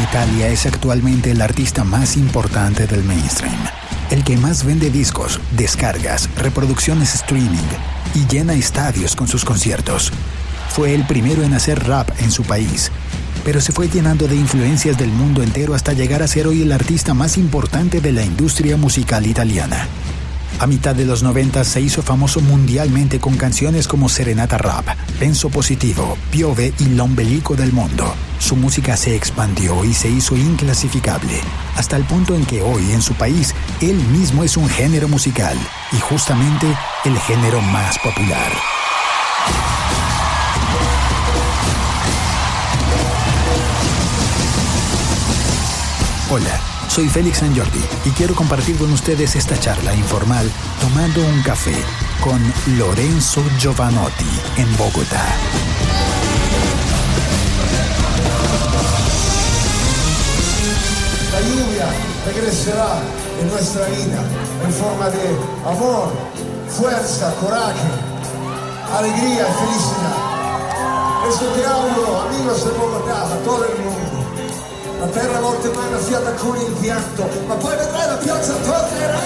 Italia es actualmente el artista más importante del mainstream, el que más vende discos, descargas, reproducciones streaming y llena estadios con sus conciertos. Fue el primero en hacer rap en su país, pero se fue llenando de influencias del mundo entero hasta llegar a ser hoy el artista más importante de la industria musical italiana. A mitad de los 90 se hizo famoso mundialmente con canciones como Serenata Rap, Penso Positivo, Piove y L'Ombelico del Mundo. Su música se expandió y se hizo inclasificable, hasta el punto en que hoy en su país él mismo es un género musical y justamente el género más popular. Hola, soy Félix San Jordi y quiero compartir con ustedes esta charla informal tomando un café con Lorenzo Giovanotti en Bogotá. La lluvia regresará en nuestra vida en forma de amor, fuerza, coraje, alegría y felicidad. Eso te auguro, amigos de Bogotá, a todo el mundo. La terra a volte mai annaffiata con il pianto, ma poi vedrai la piazza tornerà.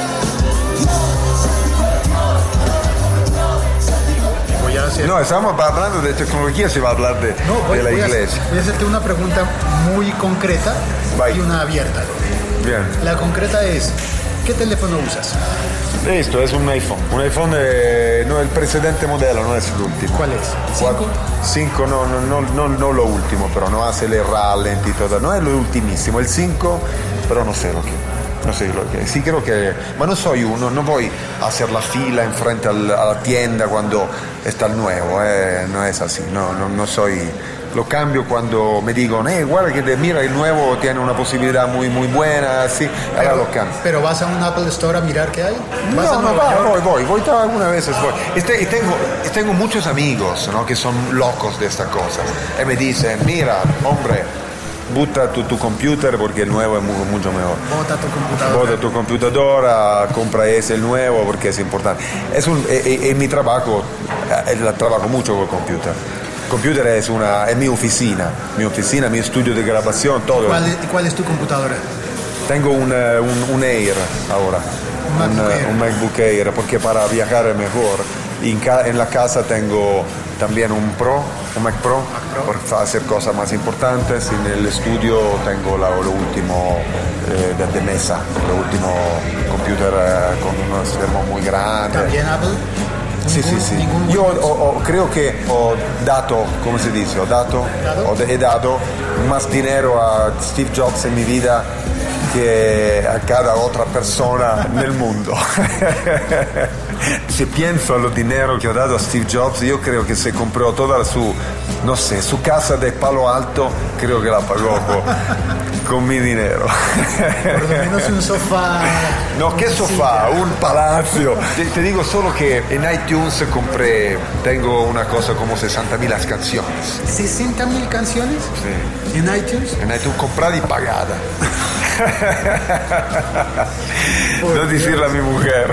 No, estamos hablando de tecnología, se va a hablar de la iglesia. Voy a hacerte una pregunta muy concreta y una abierta. Bien. La concreta es, ¿qué teléfono usas? Esto es un iPhone. Un iPhone, no el precedente modelo, no es el último. ¿Cuál es? ¿5? 5, no lo último, pero no hace el ralenti y todo. No es lo ultimísimo. El 5, pero no sé lo que. No sé lo que. Sí creo que. Ma no soy uno, no voy a hacer la fila enfrente a la tienda cuando está el nuevo. No es así. No soy. Lo cambio cuando me digan, guarda que mira, el nuevo tiene una posibilidad muy buena, así, ahora lo cambio. ¿Pero vas a un Apple Store a mirar qué hay? Voy algunas veces voy. Y tengo muchos amigos, ¿no?, que son locos de estas cosas. Y me dicen, mira, hombre, butta tu computer porque el nuevo es mucho mejor. Bota tu computadora, compra ese el nuevo porque es importante. En mi trabajo, trabajo mucho con el computer. El computer es mi oficina, mi estudio de grabación, todo. ¿Cuál es tu computadora? Tengo un Air ahora, un MacBook Air, porque para viajar es mejor. En la casa tengo también un Mac Pro, para hacer cosas más importantes. En el estudio tengo lo último de mesa, lo último computer con un schermo muy grande. ¿También Apple? Sí. Yo creo que ho dato, come si dice, he dado más dinero a Steve Jobs en mi vida que a cada otra persona nel mundo. Si pienso a lo dinero que ho dato a Steve Jobs, yo creo que se compró toda su casa de Palo Alto, creo que la pagó con mi dinero. Por lo menos un sofá. No, ¿qué sofá? Un palacio. Te digo solo que en iTunes tengo una cosa como 60.000 canciones. ¿60.000 canciones? Sí. ¿En iTunes? En iTunes comprada y pagada. No decirle a mi mujer.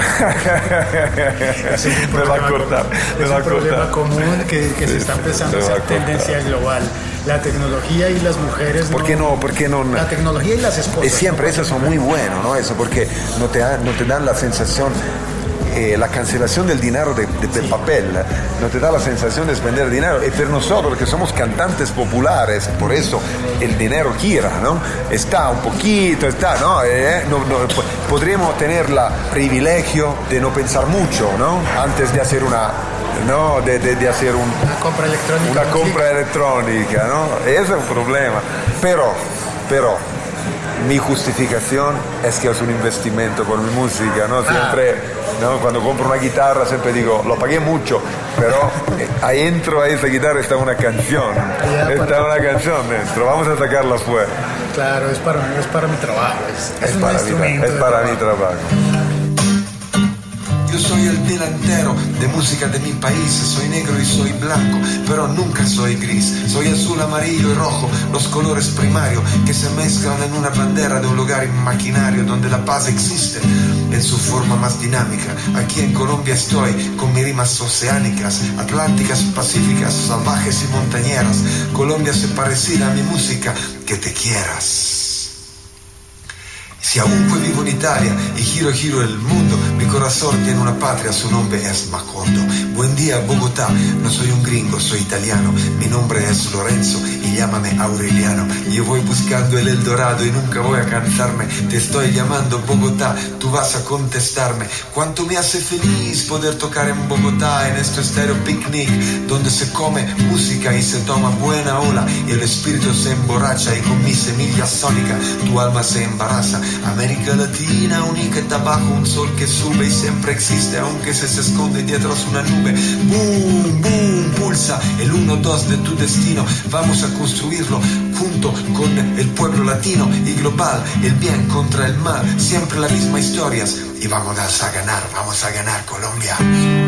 Me va a cortar. Es un problema común que se está empezando a hacer tendencia global. La tecnología y las mujeres. ¿Por qué no? La tecnología y las esposas. Siempre eso son muy buenos, ¿no? Eso porque no te dan la sensación. La cancelación del dinero del papel no te da la sensación de spendere dinero, y per nosotros que somos cantantes populares, por eso el dinero gira, ¿no? Está un poquito, ¿no? Podríamos tener el privilegio de no pensar mucho, ¿no? Antes de hacer de hacer una compra electrónica, ¿no? Ese es un problema, pero mi justificación es que es un investimento por mi música, ¿no? Siempre, ¿no? Cuando compro una guitarra siempre digo, lo pagué mucho, pero adentro a esa guitarra está una canción. Está una canción dentro, vamos a sacarla fuera. Claro, es para mi trabajo, es un instrumento. Es para mi trabajo. Yo soy el delantero de música de mi país, soy negro y soy blanco, pero nunca soy gris. Soy azul, amarillo y rojo, los colores primarios que se mezclan en una bandera de un lugar imaginario donde la paz existe. en su forma más dinámica. Aquí en Colombia estoy con mis rimas oceánicas, atlánticas, pacíficas, salvajes y montañeras. Colombia se parecida a mi música, que te quieras. Si aún vivo en Italia y giro el mundo, mi corazón tiene una patria, su nombre es Macondo. Buen día Bogotá, no soy un gringo, soy italiano. Mi nombre es Lorenzo y llámame Aureliano. Yo voy buscando el Eldorado y nunca voy a cansarme. Te estoy llamando Bogotá, tú vas a contestarme. Cuánto me hace feliz poder tocar en Bogotá, en este estéreo picnic, donde se come música y se toma buena ola, y el espíritu se emborracha, y con mi semilla sónica tu alma se embaraza. América Latina, única bajo un sol que sube y siempre existe, aunque se esconde dietro una nube. Boom, boom, pulsa el 1-2 de tu destino. Vamos a construirlo junto con el pueblo latino y global, el bien contra el mal, siempre las mismas historias. Y vamos a ganar Colombia.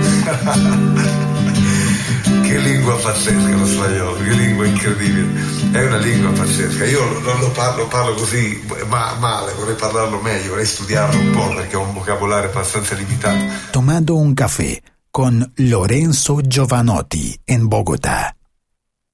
Che lingua pazzesca lo spagnolo, che lingua incredibile, è una lingua pazzesca. Io non lo parlo così male, vorrei parlarlo meglio, vorrei studiarlo un po' perché ho un vocabolario abbastanza limitato. Tomando un café con Lorenzo Giovanotti en Bogotá.